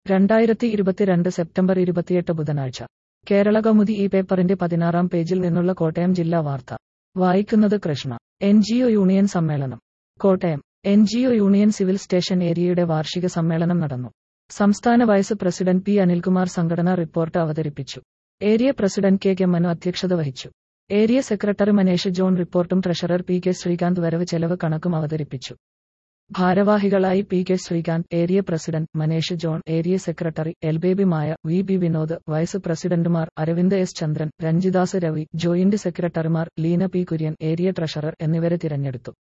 2022 September 28 ബുധനാഴ്ച. കേരളകൗമുദി ഈ പേപ്പറിന്റെ 16-ാം പേജിൽ നിന്നുള്ള കോട്ടയം ജില്ലാ വാർത്ത. വായിക്കുന്നത് കൃഷ്ണ. NGO യൂണിയൻ സമ്മേളനം. Kottayam. NGO union civil station ഏരിയയുടെ വാർഷിക സമ്മേളനം നടന്നു. സംസ്ഥാന വൈസ് പ്രസിഡന്റ് പി. അനിൽകുമാർ സംഘടനാ റിപ്പോർട്ട് അവതരിപ്പിച്ചു. Area president K. മനു അധ്യക്ഷത വഹിച്ചു. ഏരിയ സെക്രട്ടറി മനേഷ് ജോൺ റിപ്പോർട്ടും ട്രഷറർ പി. കെ. ശ്രീകാന്ത് വരവ് ചെലവ് കണക്കും അവതരിപ്പിച്ചു. ഭാരവാഹികളായി P. K. Sreekanth, area president Manesh John, area secretary എൽബേബി Maya, V. B. Vinod, vice പ്രസിഡന്റുമാർ അരവിന്ദ് എസ്. ചന്ദ്രൻ, രഞ്ജിദാസ് രവി, ജോയിന്റ് സെക്രട്ടറിമാർ Leena P. Kurian, area treasurer എന്നിവരെ തിരഞ്ഞെടുത്തു.